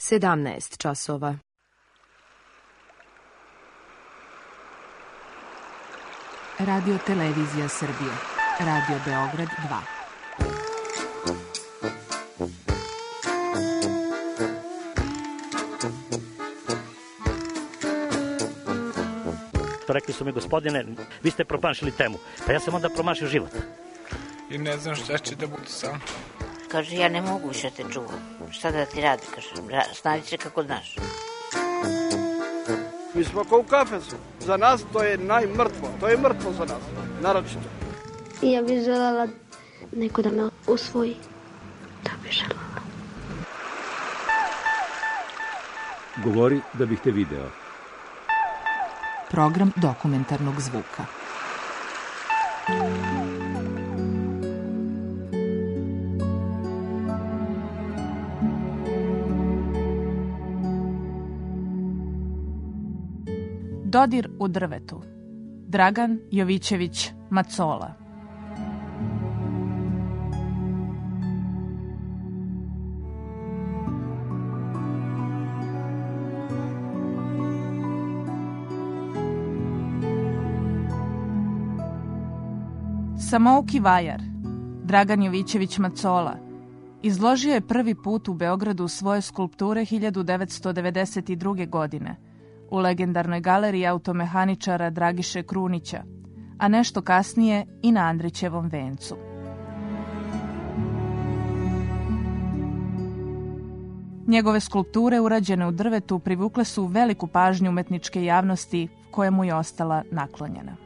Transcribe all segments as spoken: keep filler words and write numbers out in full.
sedamnaest časova. Radio Televizija Srbije. Radio Beograd dva. Rekli su mi, gospodine, vi ste promašili temu. Pa ja sam onda promašio život. I ne znam šta će da bude sam. Kaže, ja ne mogu više te čuvam. Šta da ti radi, kaže, snađi se kako znaš. Mi smo kao u kafesu. Za nas to je najmrtvo. To je mrtvo za nas, naročito. Ja bih želela neko da me usvoji. Da bih želela. Govori da bih te video. Program dokumentarnog zvuka. Dodir u drvetu. Dragan Jovićević Macola. Samouki vajar, Dragan Jovićević Macola, izložio je prvi put u Beogradu svoje skulpture hiljadu devetsto devedeset druge. godine u legendarnoj galeriji automehaničara Dragiše Krunića, a nešto kasnije i na Andrićevom vencu. Njegove skulpture urađene u drvetu privukle su veliku pažnju umetničke javnosti koja mu je ostala naklonjena.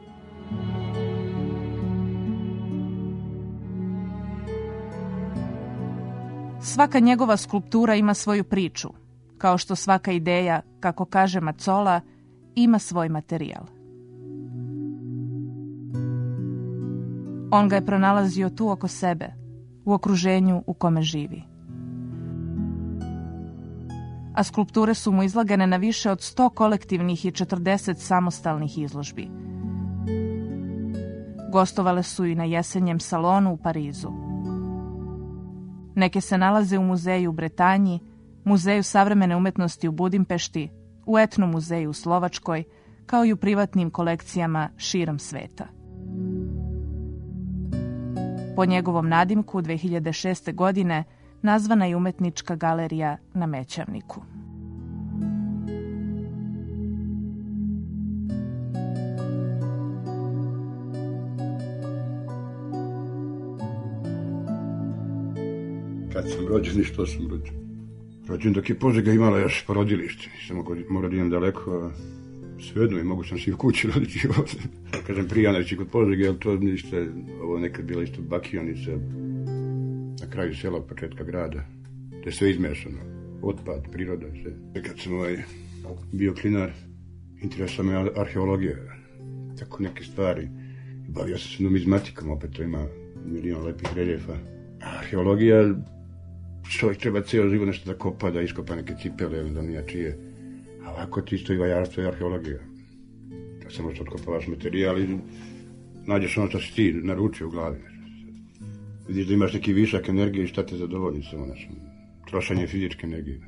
Svaka njegova skulptura ima svoju priču, kao što svaka ideja, kako kaže Macola, ima svoj materijal. On ga je pronalazio tu oko sebe, u okruženju u kome živi. A skulpture su mu izlagane na više od sto kolektivnih i četrdeset samostalnih izložbi. Gostovale su i na jesenjem salonu u Parizu. Neke se nalaze u muzeju u Bretanji, Muzeju savremene umetnosti u Budimpešti, u Etnomuzeju u Slovačkoj, kao i u privatnim kolekcijama širom sveta. Po njegovom nadimku dve hiljade šeste. godine nazvana je umetnička galerija na Mećavniku. Kad sam rođen i što sam rođen? Rođen dok je Požega imala još porodilište. Nisam morao da idem daleko, svejedno i mogu sam se i u kući roditi ovdje. Kažem Prijanači kod Požege, jer to ništa, ovo nekad bila isto bakionica na kraju sela, početka grada. To je sve izmešano, otpad, priroda, sve. Kad sam ovaj, bio klinar, interesala me arheologija, tako neke stvari. Bavio sam se numizmatikom, opet to ima milion lepih reljefa. Arheologija, čovjek treba cijelo živo nešto da kopa, da iskopa neke cipele, da nije čije. A ovako ti isto i vajarstvo i arheologija. Da samo što otkopavaš materijal i nađeš ono što si ti naručio u glavi. Vidiš da imaš neki višak energije i šta te zadovolji samo našom trošanje fizičke energije.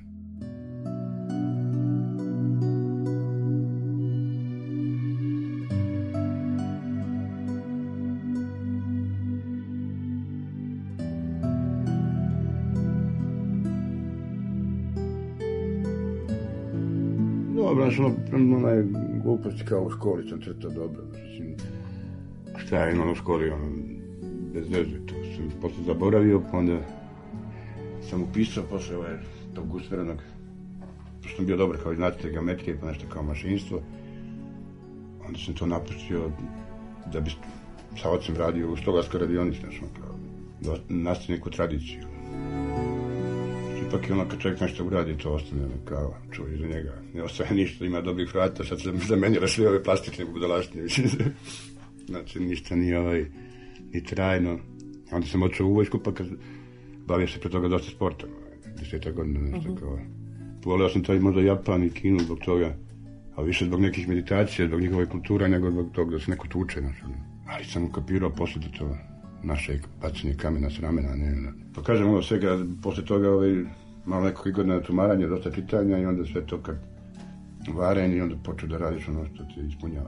Dobro, znaš, ono, onaj gluposti kao u školi sam crtao dobro. Mislim, šta je imalo u školi, ono, bez veze, to sam posle zaboravio, pa onda sam upisao posle ovaj, tog usmerenog, pošto sam bio dobar kao iznacitelj geometrije, pa nešto kao mašinstvo, onda sam to napustio da bi sa ocem radio u stolarskoj radionici, znaš, ono, kao, da nastavi neku tradiciju. Ipak je ono kad čovjek nešto uradi, to ostane kao čuje za njega. Ne ostaje ništa, ima dobrih vrata, sad sam zamenjala sve ove plastične budalaštine. Znači ništa nije ovaj, ni trajno. Onda sam odšao u vojsku, pa kad bavio se pre toga dosta sportom. Deseta godina, nešto uh-huh. kao. Voleo sam taj možda Japan i Kinu zbog toga, a više zbog nekih meditacija, zbog njihove kulture, nego zbog toga da se neko tuče. Znači. Ali sam kapirao posle da to naše bacanje kamena s ramena. Ne, ne. Pa kažem ovo svega, posle toga ovaj, malo neko godina tumaranje, dosta čitanja i onda sve to kad varenje i onda počeo da radiš ono što te ispunjava.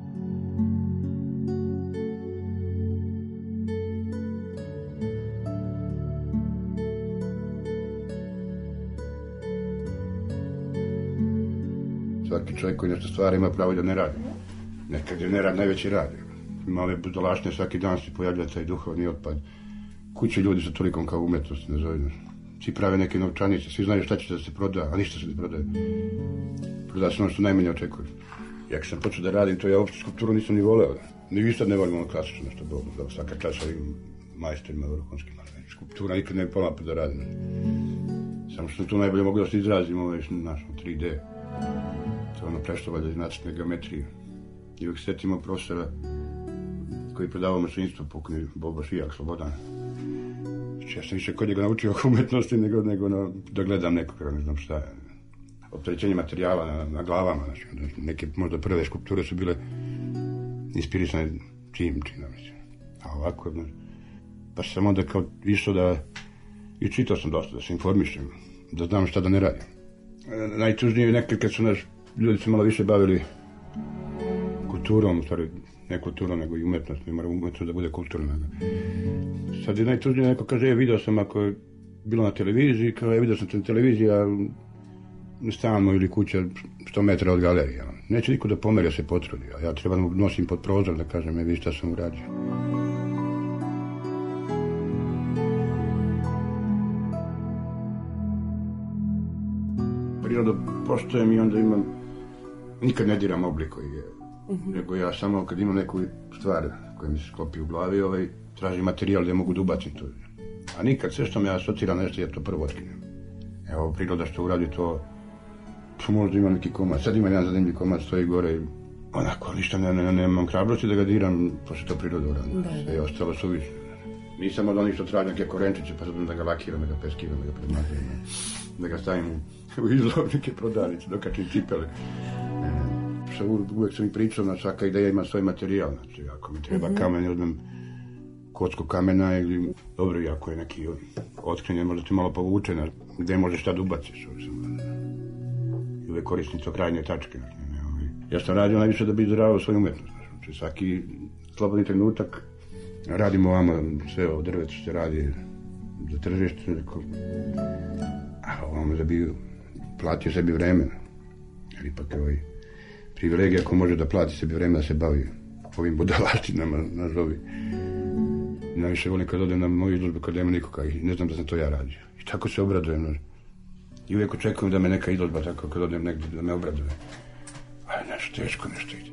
Svaki čovjek koji nešto stvara ima pravo da ne radi. Nekad je nerad najveći rad. Ima ove budalaštine, svaki dan se pojavlja taj duhovni otpad. Kuće ljudi sa tolikom kao umetnosti, ne zove. Svi prave neke novčanice, svi znaju šta će da se proda, a ništa se ne prodaje. Proda se ono što najmanje očekuje. Ja kad sam počeo da radim, to ja uopšte skulpturu nisam ni voleo. Ni vi sad ne volim ono klasično nešto dobro, da svaka časa ovim majstorima vrhunskima. Skulptura nikad ne bi pala pa da radim. Samo što sam tu najbolje mogu da se izrazim, ovo je našo tri D. To je ono prešlo valjda iz nacrtne geometrije. I uvijek setimo profesora koji predavao mašinstvo, pokojni Bobo Šijak, Slobodan. Ja sam više kod njega naučio oko umetnosti nego, nego na, da gledam nekoga, ne znam šta je. Opterećenje materijala na, na glavama. Znači, neke možda prve skulpture su bile inspirisane čim, čina mislim. A ovako, znači, pa sam onda kao išao da, i čitao sam dosta, da se informišem, da znam šta da ne radim. Najtužnije je nekad kad su naš ljudi se malo više bavili kulturom, u stvari ne kulturom, nego i umetnost, ne mora umetnost da bude kulturna. Sad je najtužnije, neko kaže, je, video sam ako je bilo na televiziji, kao je, video sam na televiziji, a stanu ili kuća sto metara od galerije. Neće niko da pomeri, se potrudi, a ja treba da nosim pod prozor da kažem, je, vidi šta sam uradio. Prirodu poštujem i onda imam, nikad ne diram oblik koji je, uh-huh. nego ja samo kad imam neku stvar koja mi se sklopi u glavi, ovaj, tražim materijal da mogu da ubacim to. A nikad, sve što me asocira nešto, ja to prvo otkinem. Evo, priroda što uradi to, to možda ima neki komad. Sad ima jedan zanimljiv komad, stoji gore i onako, ništa ne, ne, nemam hrabrosti da ga diram, pošto to priroda uradi. Da. Sve je ostalo suvišno. Nisam od onih što tražim neke korenčiće, pa sad da ga lakiram, da ga peskiram, da ga predmažem, da ga stavim u izlovnike, prodavnice, dokačim cipele. Što uvijek sam i pričao, na svaka ideja ima svoj materijal. Znači, ako mi treba mm-hmm. kamen, uzmem kocku kamena ili, dobro, ako je neki otkrenje, možda ti malo povuče, na, gde možeš šta da ubaciš. I uvijek koristim to krajnje tačke. Ja sam radio najviše da bi izravao svoju umetnost. Znači, svaki slobodni trenutak radimo ovamo sve o drvetu što se radi za tržište, a ovamo da bi platio sebi vremena. Jer ipak je ovaj privilegija ako može da plati sebi vremena da se bavi ovim budalaštinama, nazovi. Najviše volim kad odem na moju izložbu kad nema nikoga i ne znam da sam to ja radio. I tako se obradujem. I uvijek očekujem da me neka izložba tako kad odem negdje da me obraduje. Ali nešto teško nešto ide.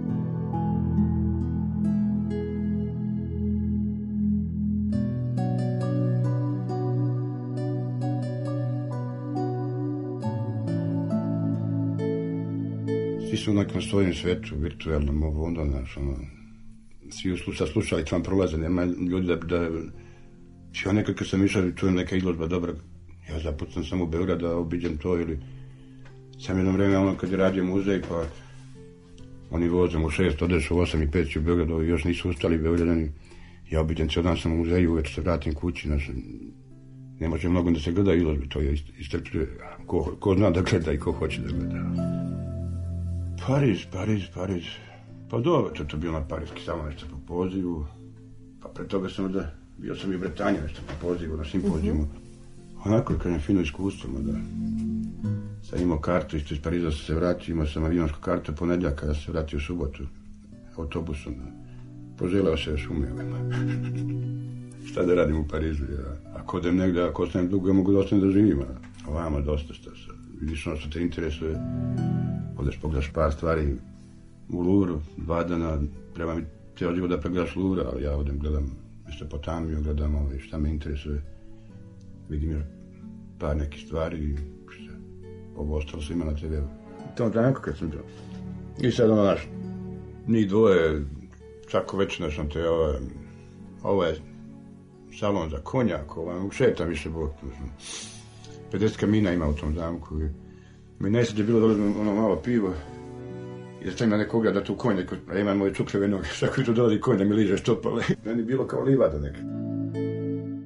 Svi su onak na svojem svetu, virtualnom, ovo onda, znaš, ono, svi sa slušalicama prolaze, nema ljudi da, da, ja nekad kad sam išao i čujem neka izložba dobra, ja zapucam sam u Beograd da obiđem to ili sam jedno vreme, ono, kad je radio muzej, pa oni vozem u šest, odeš u osam i pet u Beogradu, još nisu ustali Beogradani, ja obiđem cijel dan sam u muzeju, uveć se vratim kući, znaš, ne može mnogo da se gleda izložbe, to je istrpljuje, ko, ko zna da gleda i ko hoće da gleda. Pariz, Pariz, Pariz. Pa dobro, to je bilo na parijski salon nešto po pozivu. Pa pre toga sam da, bio sam i u Bretanji nešto po pozivu, na simpozijumu. Onako je kad je fino iskustvo, da sam imao kartu, isto iz Pariza sam se vratio, imao sam avionsku kartu ponedjeljaka da se vratio u subotu autobusom. Poželeo se još umio. Šta da radim u Parizu? Ja. Ako odem negdje, ako ostanem dugo, ja mogu da ostanem da živim. Ovamo dosta šta se. Vidiš ono što te interesuje. Odeš pogledaš par stvari u Louvru, dva dana, treba mi cijelo život da pregledaš Louvra, ali ja odem gledam Mesopotamiju, gledam ovaj, šta me interesuje. Vidim još par nekih stvari i šta, ovo ostalo svima na te ve u. To je kad sam bio. I sad ono, znaš, njih dvoje, svako već, znaš, te, ovo, ovo je salon za konjak, ovo, šetam više bok, pedeset kamina ima u tom zamku i mi najsad je bilo da uzmem ono malo pivo i da stavim na nekoga da tu konj, a imam moje cukreve noge, svako tu dolazi konj da mi liže štopale. Meni bilo kao livada neka.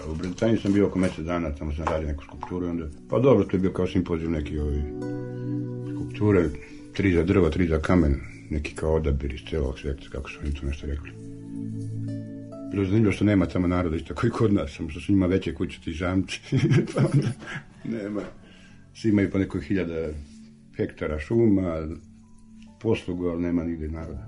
U Britaniji sam bio oko mjesec dana, tamo sam radio neku skulpturu, onda, pa dobro, to je bio kao simpozij neki ovi skulpture, tri za drvo, tri za kamen, neki kao odabir iz cijelog svijeta, kako su oni to nešto rekli. Bilo je zanimljivo što nema tamo naroda isto koji kod nas, samo što su njima veće kuće ti žamci, pa onda nema. Svi imaju po nekoj hiljada hektara šuma, poslugu, ali nema nigdje naroda.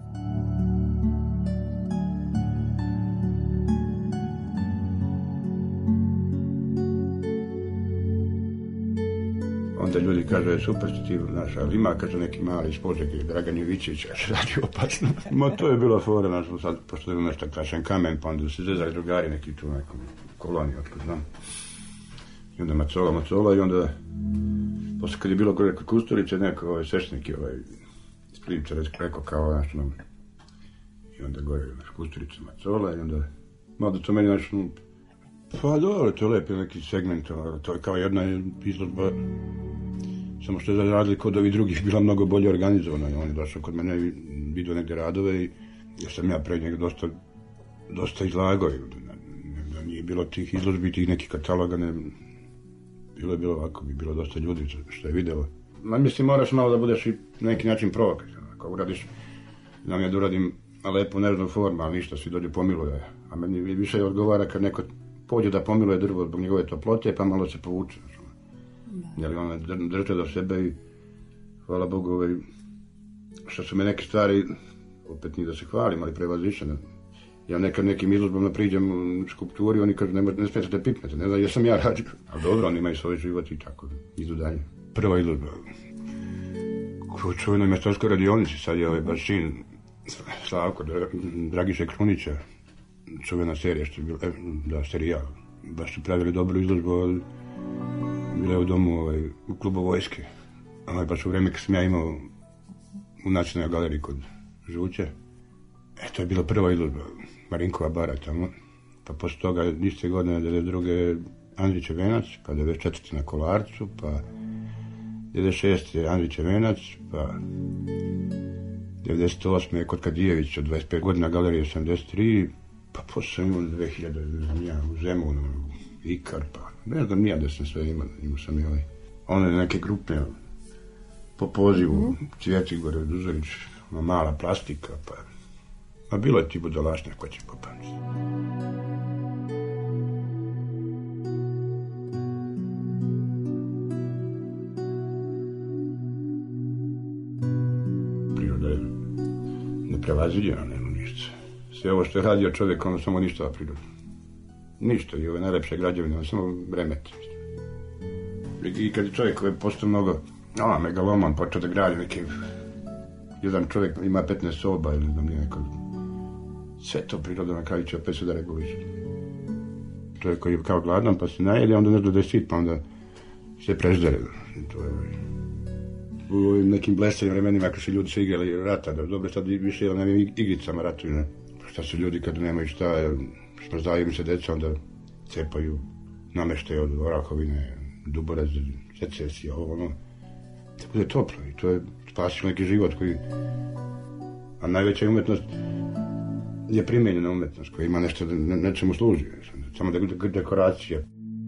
Onda ljudi kažu je super što ti znaš, ali ima, kaže, neki mali iz Požege, Dragan Jovićević, kaže, radi opasno. Ma to je bilo fora, znaš, sad, pošto je bilo nešto krašen kamen, pa onda se zezali drugari neki tu nekom koloniji, otko znam. I onda Macola, Macola i onda, posle kad je bilo kod Kusturice, neko ovaj, svešteniki ovaj, iz Plivca rekao kao, znaš, no, i onda gore, znaš, Kusturica, Macola i onda, malo to meni, znaš, no, pa dobro, to je lepi neki segment, to je kao jedna izložba, samo što je za razliku od ovih drugih bila mnogo bolje organizovana. On je došao kod mene i vidio negdje radove i jer sam ja pre njega dosta, dosta izlagao. Da nije bilo tih izložbi, tih nekih kataloga, ne, bilo je bilo ovako, bi bilo dosta ljudi što je vidjelo. Ma mislim, moraš malo da budeš i na neki način provokativan. Ako uradiš, znam ja da uradim lepu nežnu formu, ali ništa, svi dođe pomiluje. A meni više odgovara kad neko pođe da pomiluje drvo zbog njegove toplote, pa malo se povuče. Jer ona drže do sebe i hvala Bogu ovaj, što su me neke stvari, opet nije da se hvalim, ali prevazišene. Ja nekad nekim izložbama priđem u skulpturi, oni kažu ne, ne smijete da pipnete, ne znam jer sam ja radio. Ali dobro, oni imaju svoj život i tako, idu dalje. Prva izložba. U čuvenoj mjestovskoj radionici, sad je ovaj baš sin Slavko Dragiše Krunića, čuvena serija, što je bila, da, serijal. Baš su pravili dobru izložbu, ali bila je u domu, ovaj, u klubu vojske. Ovaj, baš u vreme kad sam ja imao u nacionalnoj galeriji kod Žuće. E, to je bila prva izložba, Marinkova bara tamo. Pa posle toga, iste godine, devedeset druge Andrić Venac, pa devedeset četvrte na Kolarcu, pa devedeset šeste Andrić Venac, pa devedeset osme kod Kadijevića, od dvadeset pet godina galerije sedamdeset tri, pa posle sam imao dve hiljade, ja, u Zemunu, Ikar, pa ne znam nija da sam sve imao, imao sam i ovaj. One neke grupne, po pozivu, mm. Cvjeti gore, Dužarić, mala plastika, pa, a bilo je ti budalašnja koja će popamiti. Priroda je neprevaziđena, nema ništa. Sve ovo što je radio čovjek, ono samo ništa priroda. Ništa, i ove najlepše građevine, ono samo remeti. I kad je čovjek koji je postao mnogo, no, megaloman, počeo da gradi neki, jedan čovjek ima petnaest soba ili znam nije neko, sve to priroda na kraju će opet sve da reguliše. Čovjek koji je kao gladan pa se najeli, onda ne zna da je sit, pa onda se preždere. To je u ovim nekim blesanim vremenima ako se ljudi se igrali rata, da dobro sad više na ovim igricama ratuju, ne? Šta su ljudi kad nemaju šta, smrzavaju im se deca, onda cepaju nameštaju od orahovine, duborez, secesija, ovo ono. Da bude toplo i to je spasilo neki život koji, a najveća umetnost je primjenjena umetnost koja ima nešto da ne, nečemu služi, samo da je dekoracija.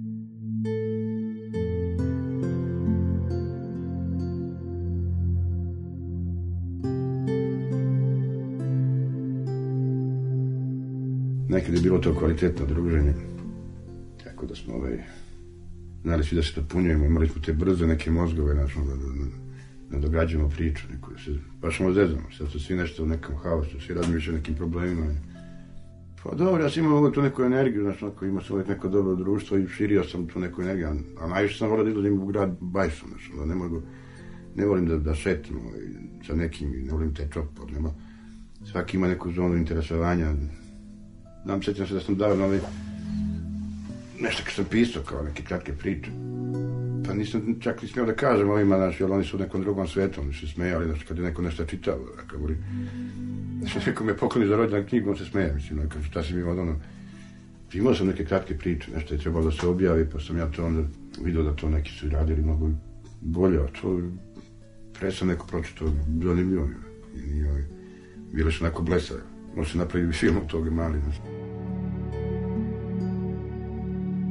Nekad je bilo to kvalitetno druženje, tako da smo ovaj, znali svi da se dopunjujemo, imali smo te brze neke mozgove, znači, da, da, da dograđujemo priču, neku, da se baš smo zezamo, sad su svi nešto u nekom haosu, svi razmišljaju o nekim problemima. Pa dobro, ja sam imao uvijek tu neku energiju, znači, ako imao sam uvijek neko dobro društvo i širio sam tu neku energiju, a najviše sam volio da izlazim u grad bajsom, znači, da ne mogu, ne volim da, da šetim ovaj, sa nekim, ne volim te čopor, nema, svaki ima neku zonu interesovanja. Znam, sjećam se da sam dao na ovaj, nešto kad sam pisao kao neke kratke priče. Pa nisam čak ni smio da kažem ovima, znaš, jer oni su u nekom drugom svijetu, oni se smejali, znaš, kad je neko nešto čitao, kad voli, znaš, neko me pokloni za rođendan knjigu, on se smeje, mislim, ono, šta sam imao od ono, imao sam neke kratke priče, nešto je trebalo da se objavi, pa sam ja to onda vidio da to neki su radili mnogo bolje, a to pre sam neko pročitao, zanimljivo mi, i nije, bile su onako blesave, može se napraviti film od toga mali, znaš.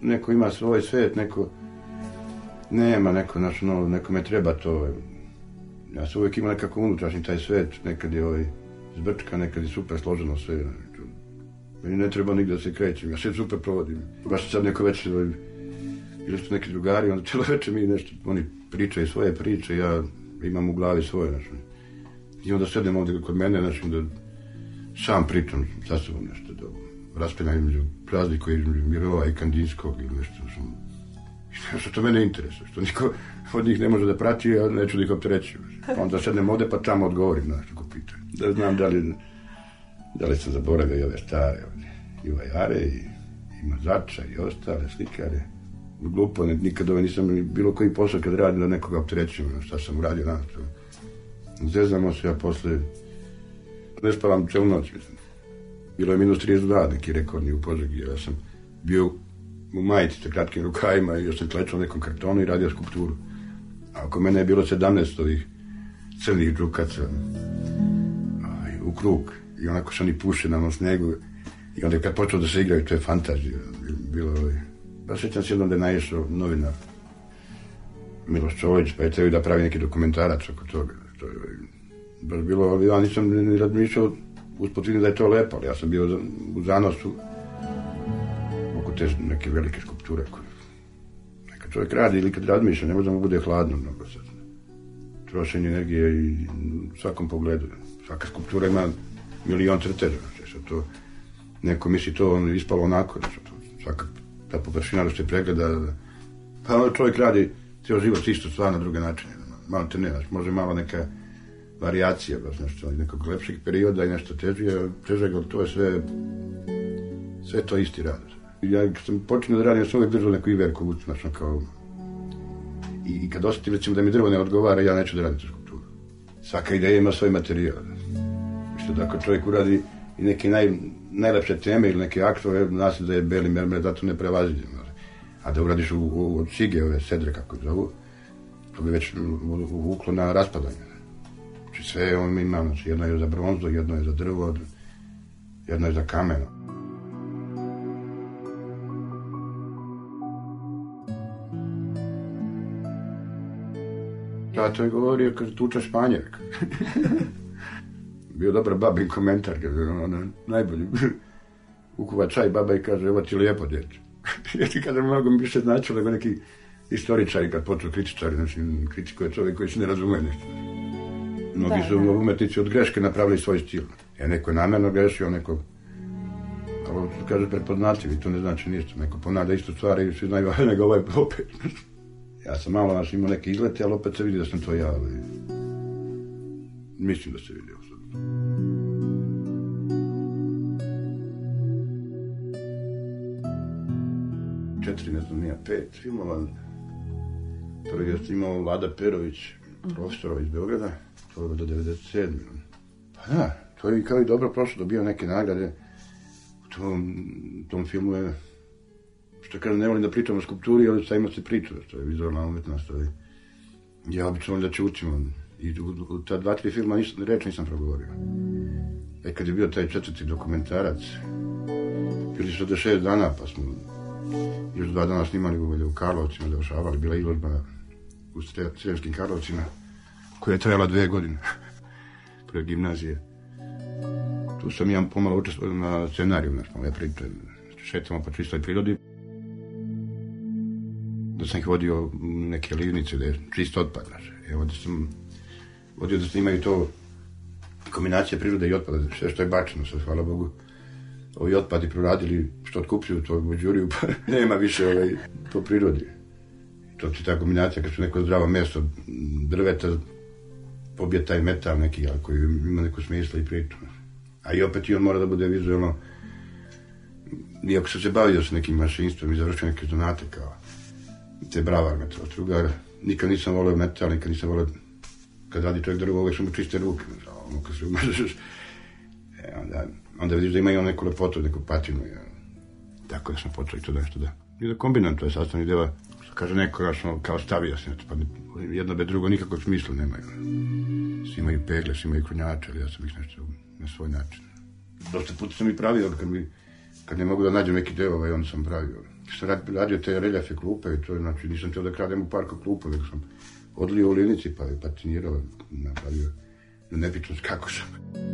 neko ima svoj svet, neko nema, neko, znaš, no, nekome treba to. Ja sam uvijek imao nekako unutrašnji taj svet, nekad je ovaj zbrčka, nekad je super složeno sve. Meni ne treba nigde da se krećem, ja sve super provodim. Baš sad neko večer, ili su neki drugari, onda cijelo večer mi nešto, oni pričaju svoje priče, ja imam u glavi svoje, znaš. I onda sedem ovdje kod mene, znaš, da sam pričam sa sobom nešto, da raspenjam između razliku između Mirova i Kandinskog ili nešto, što, što to mene interesuje, što niko od njih ne može da prati, ja neću da ih opterećujem. Onda sedem ovdje pa tamo odgovorim, znaš, ako pitaju. Da znam da li, da li sam zaboravio i ove stare, i Vajare, i, i Mazača, i ostale slikare. Glupo, nikad ove nisam bilo koji posao kad radim da nekoga opterećujem, šta sam uradio na to. Zeznamo se, ja posle ne spavam celu noć, mislim. Bilo je minus trideset dva, neki rekordni u Požegi, ja sam bio u majici sa kratkim rukavima i još sam klečao nekom kartonu i radio skulpturu. A oko mene je bilo sedamnaest ovih crnih džukaca aj, u krug i onako se oni puše na onom snegu i onda kad počeo da se igraju, to je fantazija. Bilo je... Pa sjećam se jednom da je naišao novinar Miloš Čolić, pa je trebao da pravi neki dokumentarac oko toga. To je baš bilo, ali ja nisam ni razmišljao usput da je to lepo, ali ja sam bio u zanosu oko te neke velike skulpture koje neka čovjek radi ili kad razmišlja, ne može da mu bude hladno mnogo sad. Trošenje energije i u svakom pogledu. Svaka skulptura ima milion crteža, znači to neko misli to on ispalo onako, znači to svaka ta površina da se pregleda, pa ono čovjek radi cijel život isto stvar na druge načine, malo te ne, znači može malo neka varijacija, baš nešto, nekog lepšeg perioda i nešto težije, težeg, ali to je sve, sve to isti rad. Ja kad sam počinio da radim, ja sam uvijek držao neku iverku, znači kao, i, i kad osjetim recimo da mi drvo ne odgovara, ja neću da radim tu skulpturu. Svaka ideja ima svoj materijal. Što da ako čovjek uradi i neke naj, najlepše teme ili neke aktove, nas da je beli mermer, zato ne prevazidjem. A da uradiš u, u, od cige, ove sedre, kako zovu, to bi već uvuklo na raspadanje. Znači sve on ima, znači jedno je za bronzu, jedno je za drvo, jedno je za kameno. Tato je govorio, kaže, tuča Španjerka. Bio dobar babin komentar, kaže, ono, najbolji. Ukuva čaj, baba i kaže, ovo ti lijepo, dječe. Ja ti kaže, mnogo mi više značilo nego neki istoričari kad počnu kritičari, znači kritikuje čovjek koji se ne razume nešto. Mnogi su umetnici od greške napravili svoj stil. Ja neko je namjerno grešio, neko, ali kaže prepoznatljiv i to ne znači ništa. Neko ponavlja istu stvar i svi znaju, nego ovaj opet. Ja sam malo naš imao neke izlete, ali opet se vidi da sam to ja, ali mislim da se vidi osobno. Četiri, ne znam, nija pet filmova. Prvi je imao Vlada Perović, profesora iz Beograda, to je do devedeset sedme. Pa da, to je kao i dobro prošlo, dobio neke nagrade. U tom, tom filmu je, što kažem, ne volim da pričam o skulpturi, ali sad ima se priča, to je vizualna umetnost. Ja obično volim da čutim. I u, u ta dva, tri filma nis, reč nisam progovorio. E kad je bio taj četvrti dokumentarac, bili su do šest dana, pa smo još dva dana snimali u, u Karlovcima, završavali, bila izložba u Sremskim Karlovcima, koja je trajala dve godine, pre gimnazije. Tu sam ja pomalo učestvovao na scenariju, znači ove priče, šetamo po čistoj prirodi. Da sam ih vodio neke livnice, da je čist otpad, znači. Evo da sam vodio da snimaju to kombinacija prirode i otpada, sve što je bačeno, sad, hvala Bogu. Ovi otpadi proradili što otkupljuju to u Đuriju, pa nema više ovaj, po prirodi. To ti ta kombinacija, kad su neko zdravo mesto drveta, pobije taj metal neki, ali koji ima neku smisla i priču. A i opet i on mora da bude vizualno, iako sam se bavio s nekim mašinstvom i završio neke donate kao te bravar metal, strugar, nikad nisam volio metal, nikad nisam volio, kad radi čovjek drvo, uvijek su mu čiste ruke, ono kad se umažeš, e, onda, onda vidiš da ima i on neku lepotu, neku patinu, ja. Tako da sam počeo i to nešto da, i da kombinam, to je sastavni dela, što kaže neko, ja sam kao stavio sam, pa jedno bez drugo nikakvog smisla nemaju. Svi imaju pegle, svi imaju krunjače, ali ja sam ih nešto na svoj način. Dosta puta sam i pravio, kad mi kad ne mogu da nađem neki deo, ovaj, onda sam pravio. Što sam radio te reljefe klupe, i to, znači, nisam teo da kradem u parku klupu, nego sam odlio u livnici, pa je patinirao, napravio nepičnost kako sam.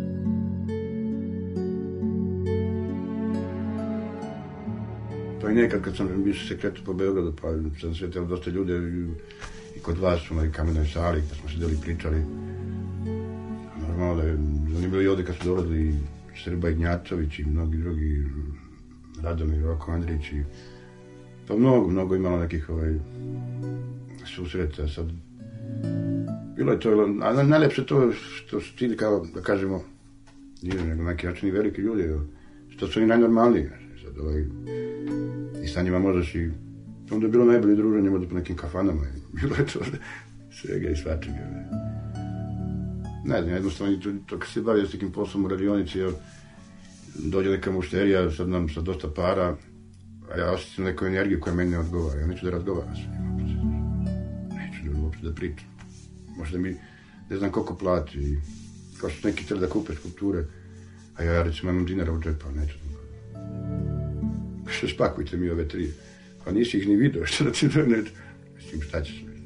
To i nekad kad sam više se kretao po Beogradu, pa sam sretao dosta ljude i, i kod vas u onoj kamenoj sali, kad smo sedeli i pričali. Normalno da je zanimljivo i ovde kad su dolazili i Srba Ignjatović i mnogi drugi, Radomir, Roko Andrić i pa mnogo, mnogo imalo nekih ovaj, susreta. Sad, bilo je to, a najlepše to što su ti, kao da kažemo, nije nego neki način i veliki ljudi, što su oni najnormalniji. Sad, ovaj, i sa njima možeš i, onda je bilo najbolje druženje možda po nekim kafanama, bilo je to svega i svačega. Ne znam, jednostavno, to, to kad se bavio s nekim poslom u radionici, ja, dođe neka mušterija, sad nam sa dosta para, a ja osjećam neku energiju koja meni ne odgovara. Ja neću da razgovaram sa njima. Neću da uopšte da pričam. Možda mi, ne znam koliko plati, kao što neki htjeli da kupe skulpture, a ja recimo imam dinara u džepa, neću da što spakujte mi ove tri. Pa nisi ih ni video, što da ti da neću. Mislim, šta ćeš mi?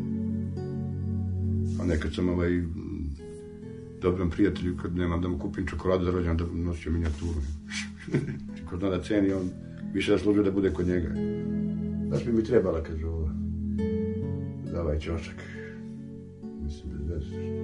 A nekad sam ovaj, dobrom prijatelju, kad nemam da mu kupim čokoladu za rođendan, da nosio minijaturu. Ko zna da ceni, on više da služio da bude kod njega. Baš bi mi trebala, kaže ovo, za ovaj ćošak. Mislim, bez veze.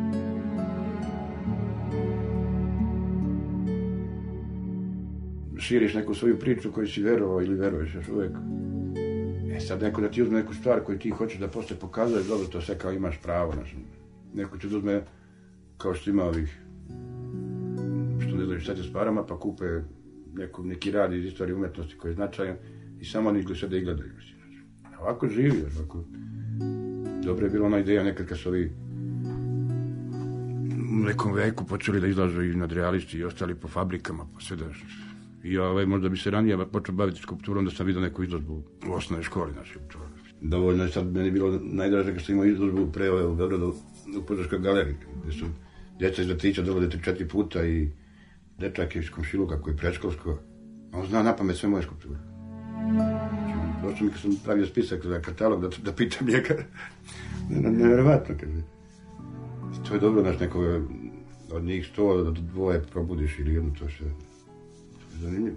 Širiš neku svoju priču koju si verovao ili veruješ još uvek. E sad neko da ti uzme neku stvar koju ti hoćeš da posle pokazuješ, dobro, to sve kao imaš pravo. Znači, neko će da uzme kao što ima ovih, što ne znaju šta će s parama, pa kupe neko, neki rad iz istorije umetnosti koji je značajan i samo oni gleda da ih gledaju. Znači, ovako živi, ovako. Dobro je bila ona ideja nekad kad su ovi u nekom veku počeli da izlažu i nadrealisti i ostali po fabrikama, pa sve da... I ovaj, možda bi se ranije počeo baviti skulpturom da sam vidio neku izložbu u osnovnoj školi. Znači, dovoljno je sad meni bilo najdraže kad sam imao izložbu pre ove u Beogradu u Požarskoj galeriji, gde su djeca iz vrtića dolaze tri četiri puta i dečak iz komšiluka koji je predškolsko, on zna napamet sve moje skulpture. Znači, došlo mi kad sam pravio spisak za katalog da, da pitam njega. Nevjerovatno, kaže. To je dobro, znaš, nekoga od njih sto do dvoje probudiš ili jedno, to se... zanimljivo.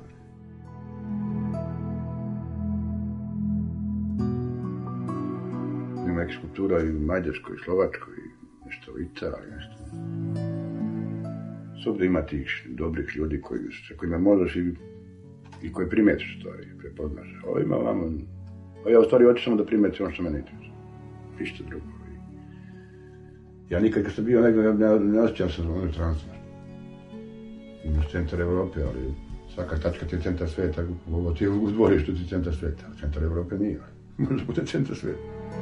Ima neka skulptura i u Mađarskoj, i Slovačkoj, i nešto u Italiji, nešto. Svugde ima tih dobrih ljudi koji, sa kojima možeš i, i koji primetiš stvari, prepoznaš. Ovo ima ovamo... Ovo ja u stvari hoću samo da primeti ono što mene interesuje. Ništa drugo. Ja nikad kad sam bio negdje, ne, ne, ne osjećam se ono transfer. Imaš centar Evrope, ali... Svaka tačka ti je centar sveta, ovo ti je u dvorištu ti je centar sveta, ali centar Evrope nije. Može bude centar sveta.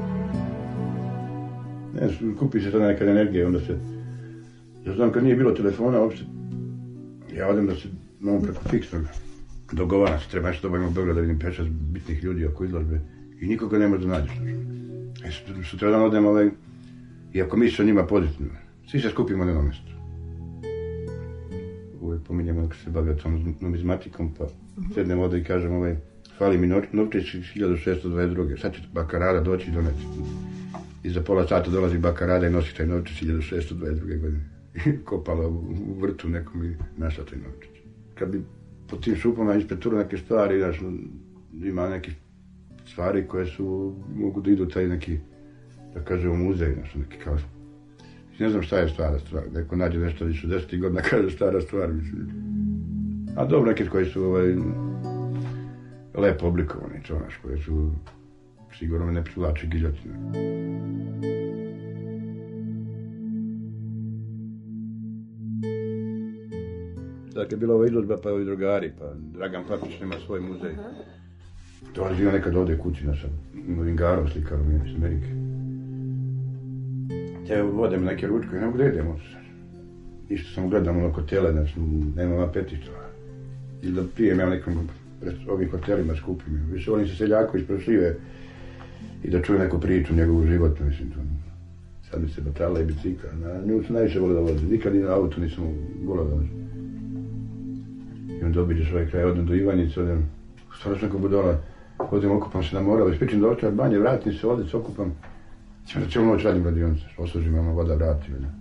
Ne, kupi se to neka energija, onda se... Ja znam, kad nije bilo telefona, uopšte, ja odem da se imamo preko fiksnog. Dogovaram se, treba nešto dobavimo u Beograd da vidim pet šest bitnih ljudi oko izložbe i nikoga ne može da nađeš. E, sutra dan odem ovaj, i ako misliš o njima pozitivno, svi se skupimo na jednom mjestu. Uvijek pominjamo kako se bavio tom numizmatikom, pa sednemo ovdje i kažemo ovaj, fali mi novčić iz hiljadu šesto dvadeset druge. Sad će bakarada doći i doneti. I za pola sata dolazi bakarada i nosi taj novčić hiljadu šesto dvadeset druge godine. Kopala u, u vrtu nekom i našla taj novčić. Kad bi po tim šupama ispreturo neke stvari, znaš, ima neke stvari koje su, mogu da idu taj neki, da kaže, u muzej, znaš, neki kao... Ne znam šta je stara stvar, neko nađe nešto više deset godina, kaže stara stvar, mislim. A dobro, neke koji su ovaj, lepo oblikovani, čonaš, koje su sigurno me ne privlači giljotine. Dakle, bila ova izložba, pa ovi drugari, pa Dragan Papić nema svoj muzej. Dolazi ja nekad ovdje kući, znaš, ovim garom slikarom iz Amerike. Te vodem neke ručke, ne mogu da idemo. Isto sam gledam ono hotele, znači, nemam apetita. Ili da pijem ja nekom ovim hotelima skupim. Više volim se seljako ispred šljive i da čujem neku priču njegovu životu, mislim. To. Sad mi se batala i bicikla. Na nju sam najviše volio da vozim. Nikad ni na auto nisam volio da vozim. I onda obiđe svoj kraj, odem do Ivanjice, odem, stvarno sam neko budala, odem, okupam se na Moravi, spičem do očeva banje, vratim se, ovdje se okupam. Cijelo cijelu noć radim radionice, oslužim, ono voda vrati. Ne.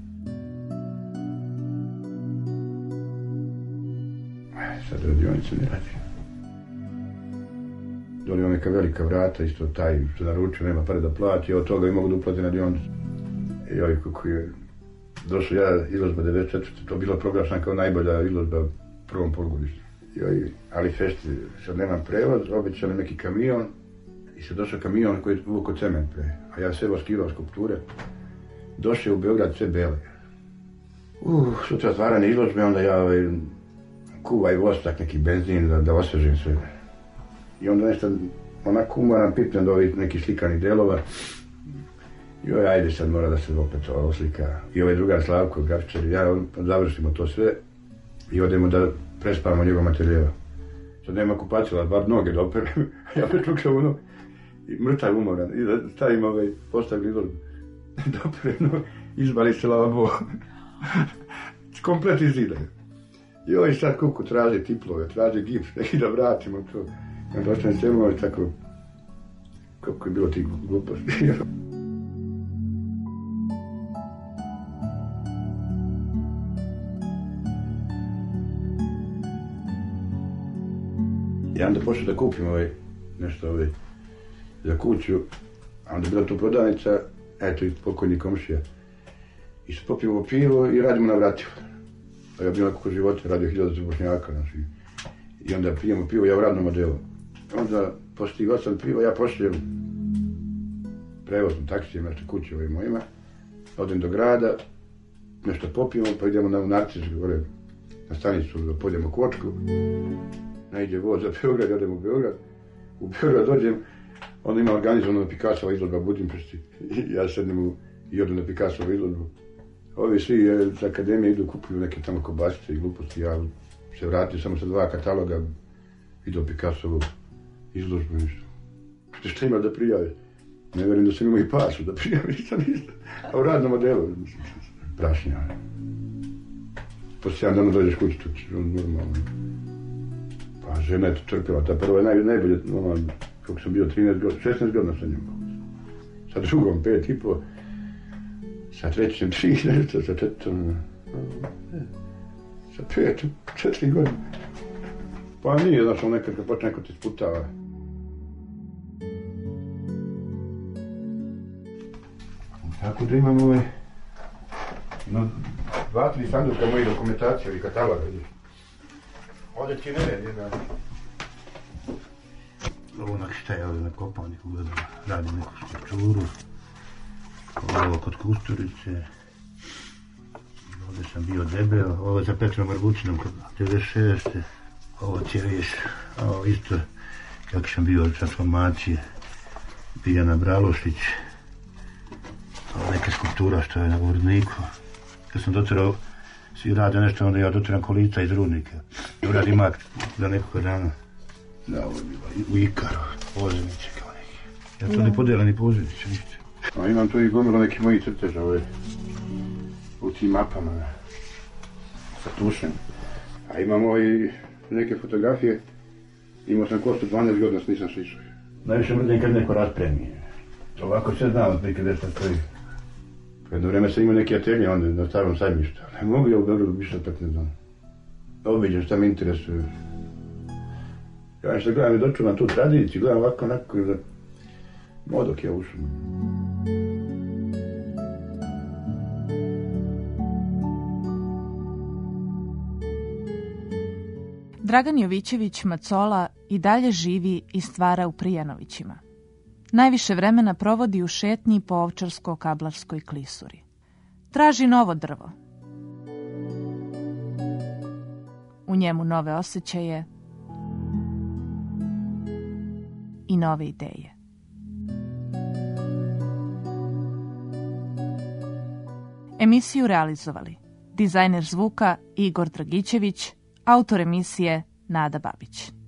Sad radionice ne radi. Dole ima neka velika vrata, isto taj što naručio, nema pare da plati, od toga i mogu da uplati na dionicu. I ovaj kako je došao ja, izložba devedeset četvrte. To bila proglašena kao najbolja izložba u prvom polugodištu. Joj, ali festi, sad nemam prevoz, obećali neki kamion i sad došao kamion koji je uvukao cement pre. A ja sve skirao skulpture. Došao u Beograd sve bele. Uh, sutra otvarane izložbe, onda ja ovaj, kuvaj vostak, neki benzin da, da osvežim sve. I onda nešto onako umoran pipnem do ovih nekih slikanih delova. Joj, ajde sad mora da se opet oslika. I ovaj drugar Slavko, grafičar, ja završimo to sve i odemo da prespavamo njegov materijal. Sad nema kupacila, bar noge da operem, ja me čukšam u noge. I mrtav umoran. I da stavim ovaj postavni izložbu. Da operem noge, izbali se lavabo. Komplet izidaju. I ovaj sad kuku traži tiplove, traži gips, neki da vratimo to. I onda ostane sve imali tako, kako je bilo tih gluposti. Ja onda pošao da kupim ovaj, nešto ovaj, za kuću, a onda je bila tu prodavnica, eto i pokojni komšija. I se popijemo pivo i radimo na vrativu. A ja bio nekako života, radio hiljadu Bošnjaka, znači. I onda pijemo pivo, ja u radnom modelu. Onda postigao sam pivo, ja pošlijem prevozom taksijem, nešto kuće ovim mojima. Odem do grada, nešto popijemo, pa idemo na Narcis, gore, na stanicu da pođemo kočku. Najde voz za Beograd, odem u Beograd. U Beograd dođem, onda ima organizovano Picassova izložba u Budimpešti. I ja sednem u, i odem na Picassova izložbu. Ovi svi iz akademije idu, kupuju neke tamo kobasice i gluposti. Ja se vratio samo sa dva kataloga, vidio Picassovu izložbu i ništa. Šta ima da prijave? Ne verujem da sam imao i pasu da prijave, nisam ništa. A u radnom modelu, prašnja. Poslije jedan dana dođeš kući, to će normalno. Pa žena je to trpila, ta prva je naj, najbolje, ono, kako sam bio trinaest godina, šesnaest godina sa njom. Sa drugom pet i po, sa trećem tri nešto, sa četvrtom, sa pet, četiri godine. Pa nije, znaš, on nekad kad počne neko te sputava. Tako da imam ovaj, no, dva, tri sanduka moje dokumentacije i kataloga. Ovdje ti ne red, jedna. Ovo onak šta je ovdje nakopao, nekog da radi neku skulpturu. Ovo kod Kusturice. Ovdje sam bio debel, ovo je za Petrom Margućinom kod devedeset šeste. Ovo ti viš, ovo isto kako sam bio od transformacije. Biljana Bralošić. Ovo neka skulptura što je na Vorniku. Kad sam dotirao, svi rade nešto, onda ja dotiram kolica iz Rudnika. Uradim akt za nekoga dana. Da, ovo je bilo u Ikaru, pozivnice kao neki. Ja to ne podelam ni pozivnice, ništa. A imam tu i gomilo neki moji crteža, ove, u tim mapama, sa tušem. A imam ovaj neke fotografije, imao sam kostu dvanaest godina, nisam se išao. Najviše mrzim kad neko raspremi. Ovako sve znam, otprilike gdje sam koji. Jedno vreme sam imao neki atelje onda na starom sajmištu. Ne mogu ja u Beogradu više od petnaest dana. Obiđem šta me interesuje. Ja nešto gledam i dočuvam tu tradiciju, gledam ovako onako da modok ja ušao. Dragan Jovićević Macola i dalje živi i stvara u Prijanovićima. Najviše vremena provodi u šetnji po Ovčarsko-Kablarskoj klisuri. Traži novo drvo. U njemu nove osjećaje i nove ideje. Emisiju realizovali dizajner zvuka Igor Dragićević, autor emisije Nada Babić.